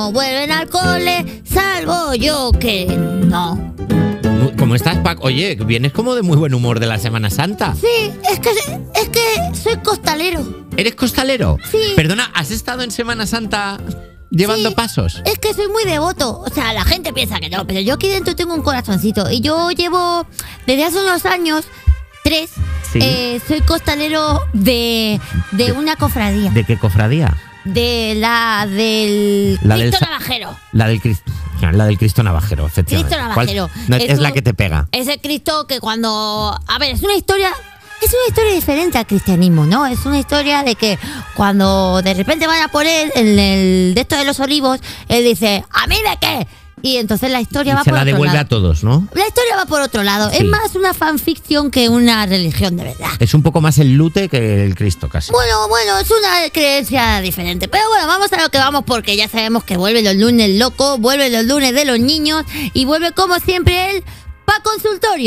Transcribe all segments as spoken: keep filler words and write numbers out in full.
no vuelven al cole, salvo yo que no. ¿Cómo estás, Paco? Oye, vienes como de muy buen humor de la Semana Santa. Sí, es que, es que soy costalero. ¿Eres costalero? Sí. Perdona, ¿has estado en Semana Santa llevando Sí, pasos? Es que soy muy devoto. O sea, la gente piensa que no, pero yo aquí dentro tengo un corazoncito. Y yo llevo, desde hace unos años, tres, Sí. eh, soy costalero de, de una cofradía. ¿De qué cofradía? De la del La del Cristo sa- Navajero. La del Cristo. La del Cristo Navajero, efectivamente. Cristo Navajero. ¿Cuál? No, es Eso- la que te pega. Ese Cristo que cuando... A ver, es una historia... Es una historia diferente al cristianismo, ¿no? Es una historia de que cuando de repente van a por él en el de esto de los olivos, él dice, ¿a mí de qué? Y entonces la historia Y va se por la otro devuelve lado. a todos, ¿no? La historia va por otro lado. Sí. Es más una fanficción que una religión de verdad. Es un poco más el lute que el Cristo, casi. Bueno, bueno, es una creencia diferente. Pero bueno, vamos a lo que vamos porque ya sabemos que vuelve los lunes loco, vuelve los lunes de los niños y vuelve como siempre él pa' consultorio.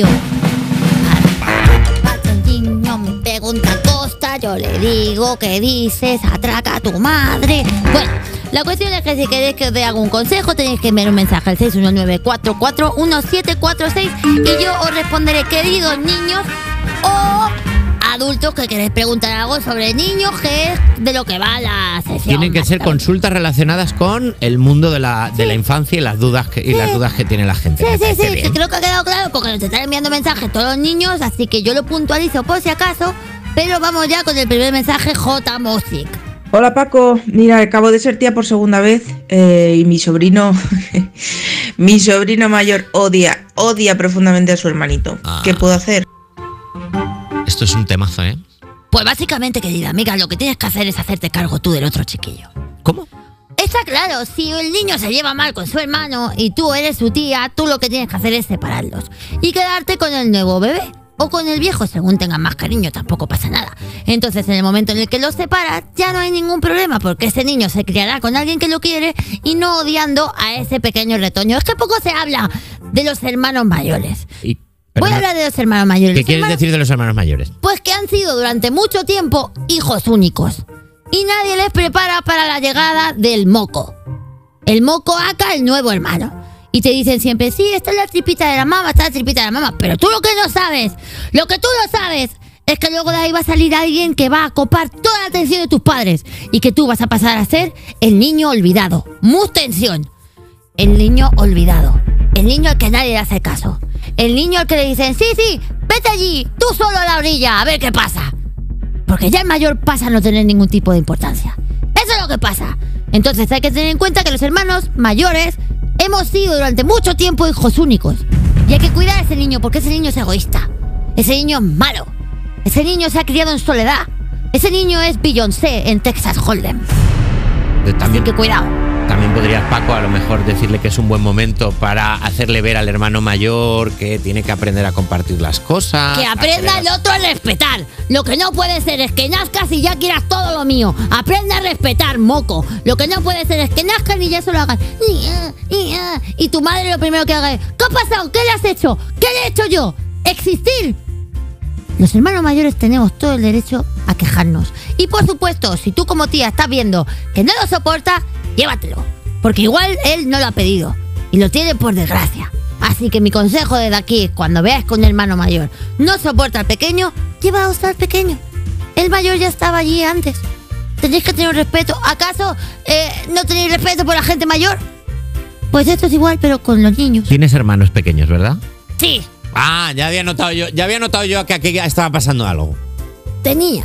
El niño me pregunta Costa, yo le digo que dices, atraca a tu madre. Bueno, la cuestión es que si queréis que os dé algún consejo tenéis que enviar un mensaje al seis uno nueve, cuatro cuatro uno, siete cuatro seis y yo os responderé, queridos niños o adultos que queréis preguntar algo sobre niños, que es de lo que va la sesión. Tienen que ser básicamente. consultas relacionadas con el mundo de la, de Sí. la infancia y las dudas que, y las dudas que tiene la gente. Sí, Me sí, parece sí, bien. sí, creo que ha quedado claro porque nos están enviando mensajes todos los niños, así que yo lo puntualizo por si acaso, pero vamos ya con el primer mensaje, J Music. Hola Paco, mira, acabo de ser tía por segunda vez eh, y mi sobrino, mi sobrino mayor odia, odia profundamente a su hermanito. Ah. ¿Qué puedo hacer? Esto es un temazo, ¿eh? Pues básicamente, querida amiga, lo que tienes que hacer es hacerte cargo tú del otro chiquillo. ¿Cómo? Está claro, si el niño se lleva mal con su hermano y tú eres su tía, tú lo que tienes que hacer es separarlos y quedarte con el nuevo bebé. O con el viejo, según tengan más cariño, tampoco pasa nada. Entonces, en el momento en el que los separas, ya no hay ningún problema, porque ese niño se criará con alguien que lo quiere y no odiando a ese pequeño retoño. Es que poco se habla de los hermanos mayores. Y, Voy a perdona, hablar de los hermanos mayores. ¿Qué Los quieres hermanos- decir de los hermanos mayores? Pues que han sido durante mucho tiempo hijos únicos. Y nadie les prepara para la llegada del moco. El moco acá, el nuevo hermano. Y te dicen siempre, sí, esta es la tripita de la mamá, esta es la tripita de la mamá. Pero tú lo que no sabes, lo que tú no sabes, es que luego de ahí va a salir alguien que va a copar toda la atención de tus padres. Y que tú vas a pasar a ser el niño olvidado. Mucha tensión. El niño olvidado. El niño al que nadie le hace caso. El niño al que le dicen, sí, sí, vete allí, tú solo a la orilla, a ver qué pasa. Porque ya el mayor pasa a no tener ningún tipo de importancia. Eso es lo que pasa. Entonces hay que tener en cuenta que los hermanos mayores hemos sido durante mucho tiempo hijos únicos. Y hay que cuidar a ese niño porque ese niño es egoísta. Ese niño es malo. Ese niño se ha criado en soledad. Ese niño es Beyoncé en Texas Hold'em. Eh, También, Así que cuidado. también podrías, Paco, a lo mejor decirle que es un buen momento para hacerle ver al hermano mayor que tiene que aprender a compartir las cosas. Que a aprenda querer- el otro a respetar. Lo que no puede ser es que nazcas y ya quieras todo lo mío. Aprende a respetar, moco. Lo que no puede ser es que nazcan y ya se lo hagan. Y, ah, y, ah, y tu madre lo primero que haga es, ¿qué ha pasado? ¿Qué le has hecho? ¿Qué le he hecho yo? Existir. Los hermanos mayores tenemos todo el derecho a quejarnos. Y por supuesto, si tú como tía estás viendo que no lo soporta, llévatelo. Porque igual él no lo ha pedido. Y lo tiene por desgracia. Así que mi consejo desde aquí es cuando veáis que un hermano mayor no soporta al pequeño, llevaos al pequeño. El mayor ya estaba allí antes. Tenéis que tener respeto. ¿Acaso eh, no tenéis respeto por la gente mayor? Pues esto es igual, pero con los niños. Tienes hermanos pequeños, ¿verdad? Sí, Ah, ya había notado yo, ya había notado yo que aquí ya estaba pasando algo. tenía.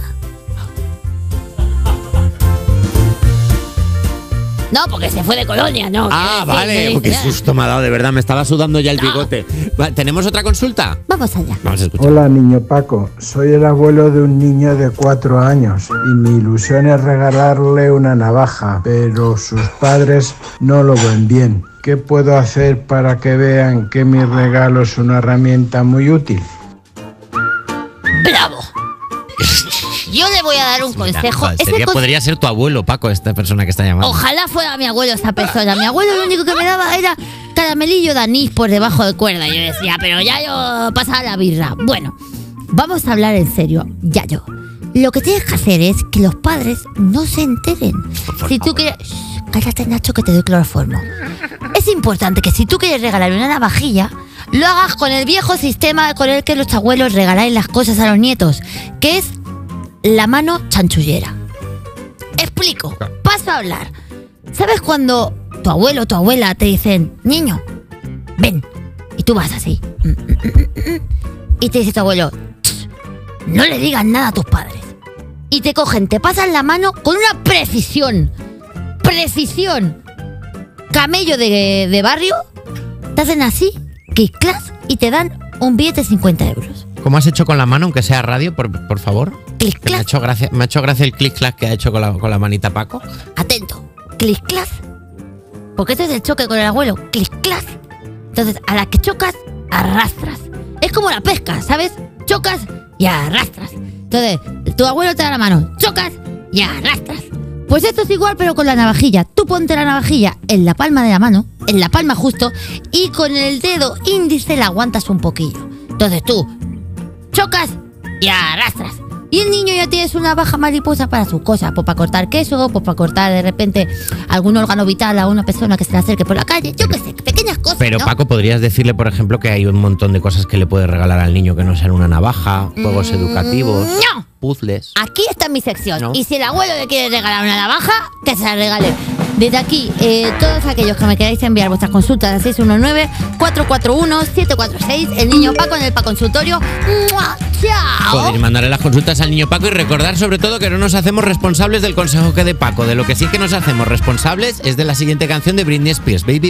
No, porque se fue de colonia, ¿no? Ah, Quiero decir, vale, me porque dice, susto me ha dado, de verdad, me estaba sudando ya el No. bigote. Va, ¿tenemos otra consulta? Vamos allá. Vamos a escuchar. Hola, niño Paco. Soy el abuelo de un niño de cuatro años y mi ilusión es regalarle una navaja, pero sus padres no lo ven bien. ¿Qué puedo hacer para que vean que mi regalo es una herramienta muy útil? ¡Bravo! Yo le voy a dar un consejo. Joder, Ese sería- conse- podría ser tu abuelo, Paco, esta persona que está llamando. Ojalá fuera mi abuelo esa persona. Mi abuelo lo único que me daba era caramelillo de anís por debajo de cuerda. Y yo decía, pero ya yo pasaba la birra. Bueno, vamos a hablar en serio. Ya yo. Lo que tienes que hacer es que los padres no se enteren. Por Si tú favor. quieres... Shh, cállate, Nacho, que te doy cloroformo. Es importante que si tú quieres regalar una navajilla, lo hagas con el viejo sistema con el que los abuelos regaláis las cosas a los nietos, que es la mano chanchullera. Explico, paso a hablar. ¿Sabes cuando tu abuelo o tu abuela te dicen, niño, ven? Y tú vas así. Y te dice tu abuelo, no le digas nada a tus padres. Y te cogen, te pasan la mano con una precisión. Precisión. Camello de, de barrio. Te hacen así, clic-clac, y te dan un billete de cincuenta euros. ¿Cómo has hecho con la mano, aunque sea radio, por, por favor? Clic-clac. Me ha hecho gracia, me ha hecho gracia el clic-clac que ha hecho con la, con la manita Paco. Atento. Clic-clac. Porque este es el choque con el abuelo. Clic-clac. Entonces, a la que chocas, arrastras. Es como la pesca, ¿sabes? Chocas y arrastras. Entonces, tu abuelo te da la mano, chocas y arrastras. Pues esto es igual, pero con la navajilla. Tú ponte la navajilla en la palma de la mano, en la palma justo, y con el dedo índice la aguantas un poquillo. Entonces tú chocas y arrastras. Y el niño ya tienes una baja mariposa para sus cosas. Pues para cortar queso, pues para cortar de repente algún órgano vital a una persona que se le acerque por la calle. Yo qué sé, pequeñas cosas, Pero ¿no? Paco, podrías decirle, por ejemplo, que hay un montón de cosas que le puedes regalar al niño que no sean una navaja, juegos Mm, educativos, no. puzzles. Aquí está mi sección. No. Y si el abuelo le quiere regalar una navaja, que se la regale. Desde aquí, eh, todos aquellos que me queráis enviar vuestras consultas al seis uno nueve, cuatro cuatro uno, siete cuatro seis, el niño Paco en el Paconsultorio. ¡Mua! ¡Chao! Podéis mandarle las consultas al niño Paco y recordar sobre todo que no nos hacemos responsables del consejo que dé Paco. De lo que sí que nos hacemos responsables es de la siguiente canción de Britney Spears, Baby.